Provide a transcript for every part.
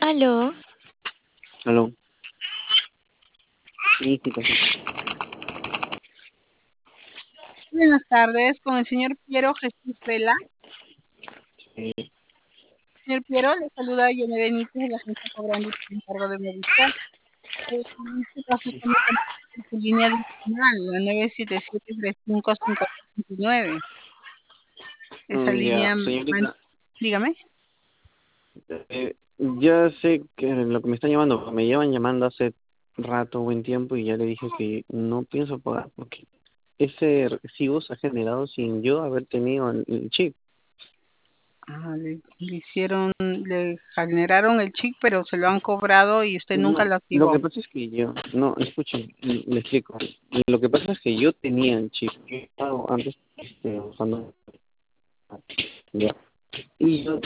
Aló, Aló. Sí, sí, sí. Buenas tardes, con el señor Piero Jesús Vela. Sí, Señor Piero, le saluda Yone Benítez de la agencia Cobrando por encargo de Movistar. En este caso estamos con su línea adicional, la 977-35-5229. Esa Ya, línea, señorita, dígame. ya sé que lo que me están llamando, me llevan llamando hace rato, buen tiempo, y ya le dije que no pienso pagar porque ese recibo se ha generado sin yo haber tenido el chip. Le generaron el chip, pero se lo han cobrado y usted nunca No, lo lo que activó. pasa es que yo, no, escuchen, le explico. Lo que pasa es que yo tenía el chip, yo estaba antes usando, ya, y yo,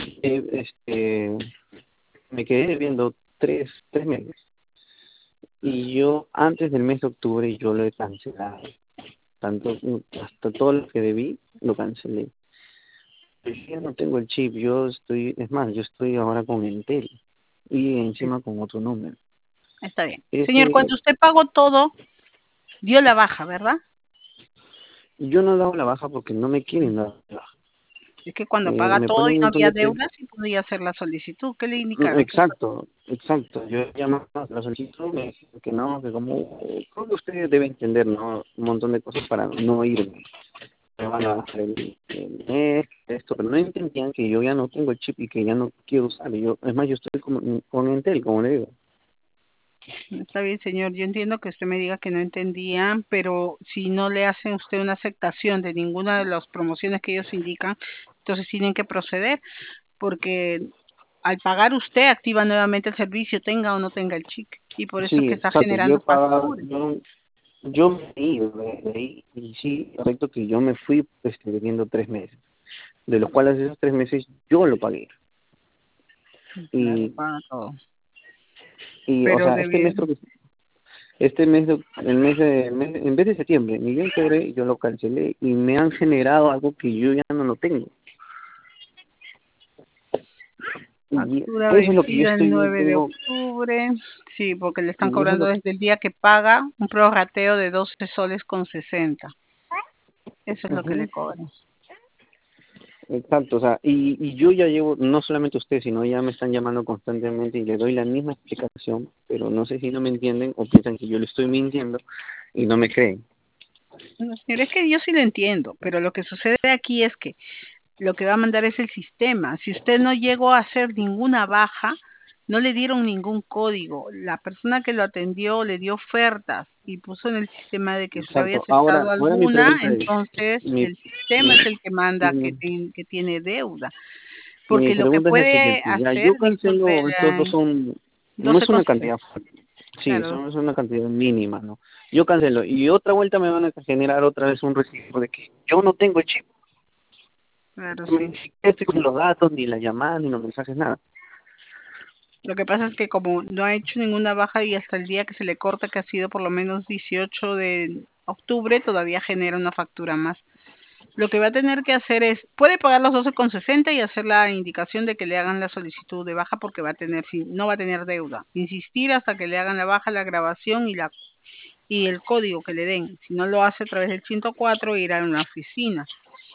me quedé debiendo tres meses. Y yo, antes del mes de octubre, yo lo he cancelado. Tanto, hasta todo lo que debí, lo cancelé. Pero yo ya no tengo el chip, es más, yo estoy ahora con Entel y encima con otro número. Está bien. Señor, Ese, cuando usted pagó todo, dio la baja, ¿verdad? yo no he dado la baja porque no me quieren dar la baja. Es que cuando paga Me todo ponen y un no montón había de deuda, sí podía hacer la solicitud. ¿Qué le no, indicaron? exacto, exacto. Yo he llamado a la solicitud, me dijeron que no, que como, creo que ustedes deben entender, ¿no? Un montón de cosas para no irme. Me van a hacer el mes, esto, pero no entendían que yo ya no tengo el chip y que ya no quiero usarlo. Es más, yo estoy con Entel, como le digo. Está bien, señor. Yo entiendo que usted me diga que no entendía, pero si no le hacen usted una aceptación de ninguna de las promociones que ellos indican, entonces tienen que proceder, porque al pagar usted activa nuevamente el servicio, tenga o no tenga el chip, y por eso es Sí, que está exacto, yo he generando pagado, facturas. yo me fui de ahí, y sí, correcto que yo me fui debiendo 3 meses, de los cuales esos 3 meses yo lo pagué. Claro, Y, paga todo. o Pero sea, debe, este mes, en vez de septiembre, ni yo cobré, yo lo cancelé y me han generado algo que yo ya no lo tengo. Y factura eso es lo que yo vencida el estoy, 9 de tengo, octubre. Sí, porque le están y eso es cobrando lo que, desde el día que paga un prorrateo de 12 soles con 60. Eso es lo que le ujú, cobran. exacto, o sea, y yo ya llevo, no solamente usted, sino ya me están llamando constantemente y le doy la misma explicación, pero no sé si no me entienden o piensan que yo le estoy mintiendo y no me creen. No, señor, es que yo sí lo entiendo, pero lo que sucede aquí es que lo que va a mandar es el sistema. Si usted no llegó a hacer ninguna baja, no le dieron ningún código. La persona que lo atendió le dio ofertas y puso en el sistema de que usted había Exacto, aceptado ahora mi alguna, pregunta es, entonces mi, el sistema mi, es el que manda mi, que tiene deuda. mi Porque lo que pregunta es la puede siguiente, ya hacer, yo disculpe, cancelo, estos dos son, no 12 es con una 60, cantidad fuerte, sí, claro, es una cantidad mínima, ¿no? Yo cancelo y otra vuelta me van a generar otra vez un recibo de que yo no tengo el chip, claro, ni sí. siquiera estoy con los datos, ni las llamadas, ni los mensajes, nada. Lo que pasa es que como no ha hecho ninguna baja y hasta el día que se le corta, que ha sido por lo menos 18 de octubre, todavía genera una factura más. Lo que va a tener que hacer es, puede pagar los 12,60 y hacer la indicación de que le hagan la solicitud de baja porque va a tener, no va a tener deuda. Insistir hasta que le hagan la baja, la grabación y el código que le den. Si no lo hace a través del 104, irá a una oficina.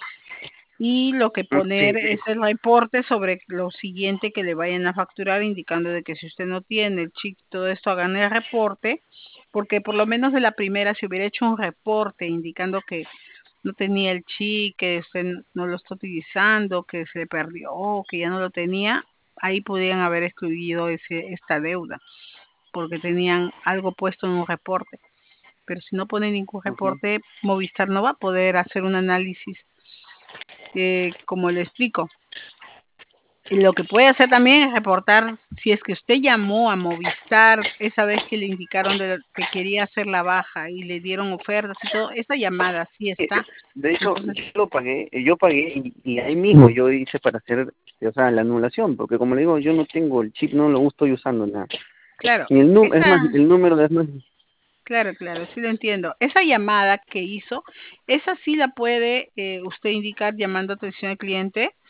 Y lo que Sí, poner es el reporte sobre lo siguiente que le vayan a facturar, indicando de que si usted no tiene el chip, todo esto, hagan el reporte, porque por lo menos de la primera, si hubiera hecho un reporte indicando que no tenía el chip, que usted no lo está utilizando, que se le perdió, que ya no lo tenía, ahí podrían haber excluido esta deuda, porque tenían algo puesto en un reporte. Pero si no pone ningún ujú, reporte, Movistar no va a poder hacer un análisis, como le explico. Y lo que puede hacer también es reportar si es que usted llamó a Movistar esa vez que le indicaron que quería hacer la baja y le dieron ofertas y todo, esa llamada sí sí, está. de hecho, Entonces, yo pagué y ahí mismo yo hice para hacer, o sea, la anulación, porque como le digo, yo no tengo el chip, no lo estoy usando nada. claro, Ni el número, es más, esa, el número de... claro, sí lo entiendo. Esa llamada que hizo, esa sí la puede usted indicar llamando atención al cliente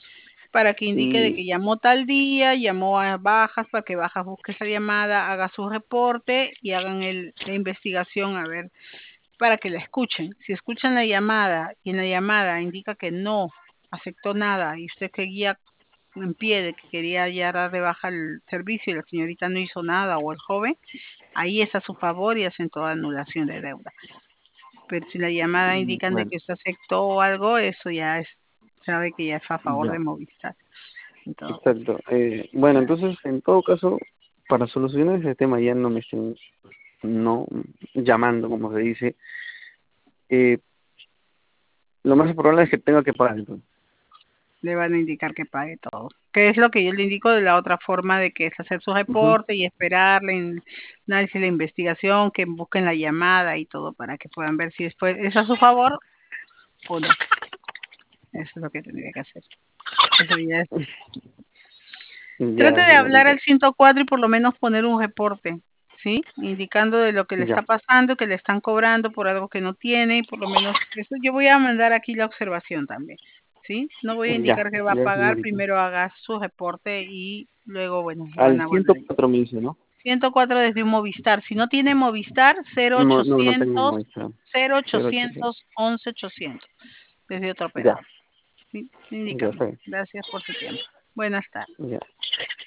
para que indique de Y que llamó tal día, llamó a Bajas para que Bajas busque esa llamada, haga su reporte y hagan la investigación a ver para que la escuchen. Si escuchan la llamada y en la llamada indica que no aceptó nada y usted seguía en pie de que quería ya dar de baja el servicio y la señorita no hizo nada o el joven, ahí es a su favor y hacen toda anulación de deuda. Pero si la llamada indican de bueno, que usted aceptó algo, eso ya es, sabe que ya es a favor de ya, Movistar, en todo caso. exacto. Bueno, entonces, en todo caso, para solucionar ese tema ya no me estén no llamando, como se dice, eh, lo más probable es que tenga que pagar entonces. Le van a indicar que pague todo. Que es lo que yo le indico de la otra forma de que es hacer su Ujú. reporte y esperarle en análisis de la investigación, que busquen la llamada y todo para que puedan ver si después es a su favor o no. Eso es lo que tendría que hacer. Eso ya es. Trate Ya, de hablar señorita. al 104 y por lo menos poner un reporte, ¿sí? Indicando de lo que le está Ya, pasando, que le están cobrando por algo que no tiene y por lo menos eso yo voy a mandar aquí la observación también, ¿sí? No voy a ya, indicar que va a ya, pagar, señorita. primero haga su reporte y luego, bueno, van Al a ciento volver. cuatro me dice, ¿no? 104 desde un Movistar. Si no tiene Movistar, No, no, no tengo 0800 muestra. 0800. 0800 11 800 desde otro Ya, operador. Sí, ya indícame. fue. Gracias por su tiempo. Buenas tardes. Ya.